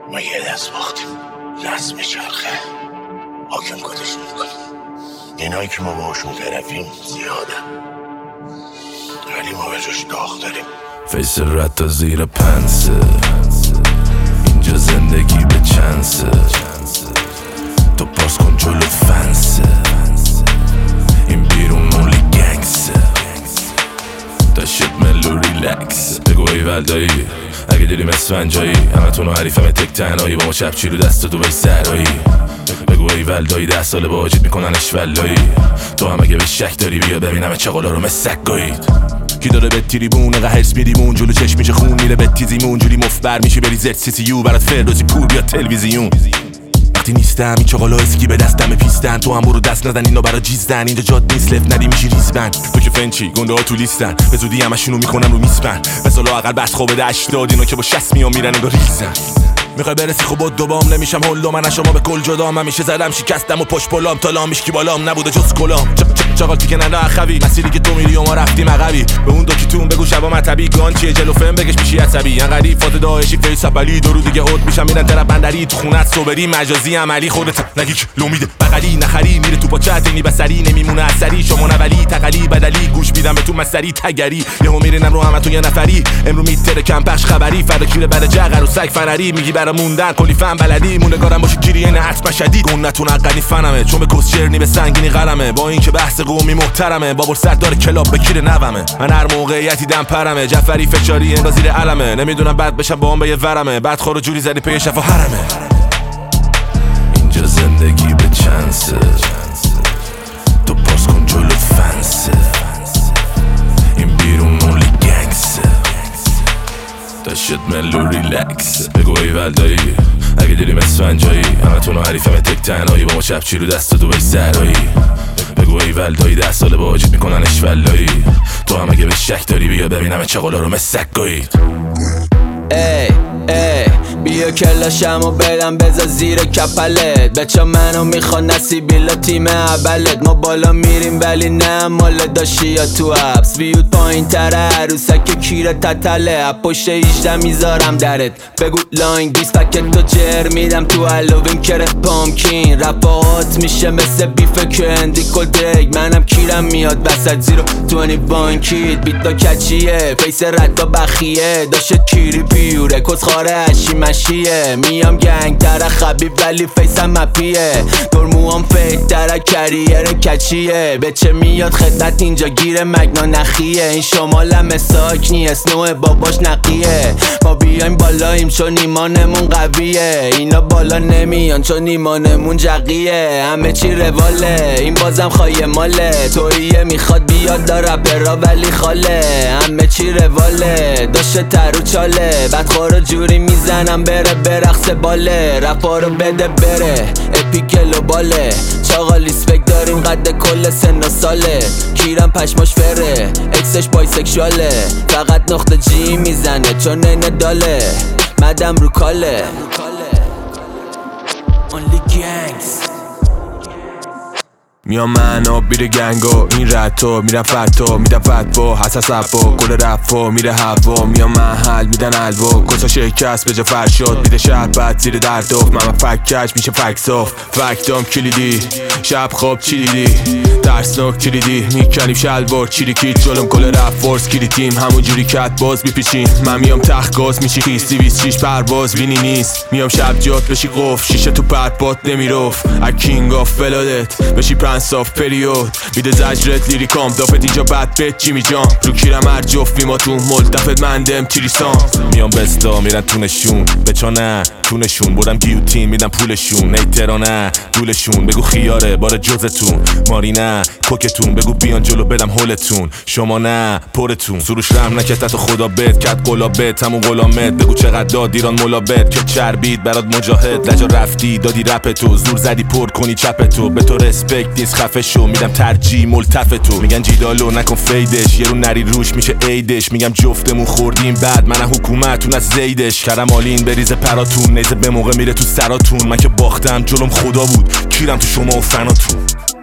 ما یه دست باختیم، دست میچرخه حاکم کدشون میکنیم. اینایی که ما باشون طرفیم زیاده، ولی ما به جاش داغ داریم. فیس رد تا زیر پنسه، اینجا زندگی به چنسه. تو پاس کن جلو فنسه، این بیرون مولی گنگسه. تا شت ملو ریلکس. بگو ایول دایی اگه دیدیم اسفنجایی، همه تونو حریفم تک تنهایی، با ما چپچی رو دست تو بای سرایی. بگو ایول دایی 10 ساله با حاجیت میکننش ولایی. تو هم اگه به شک داری بیا ببینم چه قولا رو مسک گایید. کی داره به تریبون اقا هرس میدیمون، جلو چشم میشه خون میره به تیزیمون. جوری مفبر میشه بری زد سی سی یو برات فردوسی پور بیا تلویزیون. وقتی نیستم این چاقالا اسکی به دستم پیستن، تو هم برو دست نزن اینا برا جیزدن. اینجا جاد نیست لفت ندی میشی ریزبن. تو که فنچی گنده ها تو لیستن، به زودی همشونو میکنم رو میسپن. به سالا اقل بست خوابه 80 اینا که با 60 میان میرن انگار ریزن. میخوای برسی خب با دوبام نمیشم هلو، من شما به کل جدام. همیشه زدم شکستم و پشت پلام تالام میشکی بالام نبوده جز کلام. چاقال که نه اخوی مسیری که تو میری و ما رفتیم عقبی. به اون دوکیتون بگو شبا مطبی گان چیه جلو فم بگش میشی عصبی. انقدی فات داعشی فیس علی دو رو دیگه اوت میشم میرن طرف بندری. تو خونت صبری مجازی عملی خودت نگی لومیده بغلی نخری. میره تو پاچت اینی بسری نمیمونه اثری. شما نولی تقلی بدلی گوش میدم به تو مسری تگری. یهو میرینم رو همتون یه نفری. امرو میتره کم پخش خبری. فردا کیره برا جغر و سگ فنری. میگی برا موندن کلی فن بلدی. موندگارم باشه گیری نه حتما شدید. گونتون عقلی فنمه چون به کسچرنی به سنگینی قلمه. با اینکه بحث قومی محترمه بابر سردار کلاب بکیر نومه. من هر موقعیتی دم پرمه. جعفری فشاری انگار زیر علمه. نمیدونم بعد بشم با هم به یه ورمه. بعد خورو جوری زدی پی شفا حرمه. اینجا زندگی به چنسه، تو پاس کن جلو فنسه. این بیرون مولی گنگسه. تا شت ملو ریلکس. بگو ایول دایی اگه دیدیم اسفنجایی، همه تونو حریفم تک تنهایی، با ما چپچی رو دست تو بای سرایی. بگو ایول دایی 10 ساله با حاجیت میکننش ولایی. تو هم اگه به شک داری بیا ببینم چه قولا رو مسک گایید. بیا کلاشمو بدم بذار زیر کپلت. بچه منو میخوان نصیبیلا تیم اولت. ما بالا میریم ولی نه مال داشتی یا تو حبس. بیود پایین تره عروسک کیره تتله. پشت 18 میذارم درت. بگو لاین دیسپکت تو جر میدم تو هالوین کره پامکین. رفاقات میشه مثل بیف کندی کلدگ. منم کیرم میاد وسط زیرو 20 بانکیت. بیتا کچیه فیس رد و بخیه. داشت کیری پیوره کس خاره هشی مشیه. میام گنگ تره خبیب ولی فیسم مپیه. دور موام فیک تره کریر کچیه. بچه میاد خدمت اینجا گیر مگنا نخیه. این شمالم ساکنی اسنوه باباش نقیه. ما بیایم بالاییم چون ایمانمون قویه. اینا بالا نمیان چون ایمانمون جقیه. همه چی رواله این بازم خواهی ماله. توییه میخواد بیاد داره پرا ولی خاله. همه چی رواله داشته ترو چاله. بعد خورو جوری میزنم بره برقص باله. رفا رو بده بره اپیکلو باله. چاقالی سپک داریم قد کل سن و ساله. کیرم پشماش فره اکسش بایسکشواله. فقط نقطه جی میزنه چون اینه داله. مدم رو کاله Only gangs. میام من و بیره گنگو این رتو میرم فتو میدم فتبو حساس ابو گل رفو میره هوا. میام محل میدن الوو کسا شکست به جا فرشد. میده شهر بد زیر دردوف. من فکش میشه فکسوف. فکتام کلیدی شب خواب چی دیدی درسناک کلیدی. میکنیم شلوار چیریکیت جلوم گل رفت فورس کلیدیم. همون جوری کت باز بیپیچیم. من میام تخت گاز میشی خیستی 26 پرواز بینی نیست. میام شب جات بشی قف شیشه تو پرپات نمیروف. اکینگ آف ولادت بشی پرنس آف پریود. میده زجرت لیریکام دافت اینجا بد بت جیمی جان. رو کیرم هر جفت ما تو ملتفت مندم تریسان. میام بستا میرن تونشون بچانه تونشون. بودم گیوتین میدم پولشون. نیترانه دولشون. بگو خیاره بار جزتون. مارینه کوکتون. بگو بیان جلو بدم هولتون. شما نه پرتون. سروش رحم نکت تو خدا بد کت قلابت همون غلامت. بگو چقدر داد ایران ملابت که چربید برات مجاهد. لجا رفتی دادی رپ تو زور زدی پر کنی چپ تو. به تو رسپکت نیست خفه شو. میدم ترجیح ملتف تو. میگن جیدالو نکن فیدش یه رو نری روش میشه عیدش. میگم جفتمون خوردیم بعد من حکومتون از زیدش. کرم آلین بریز پراتون. نیزه به موقع میره تو سراتون. من که باختم جلوم خدا بود کیرم تو شما و فناتون.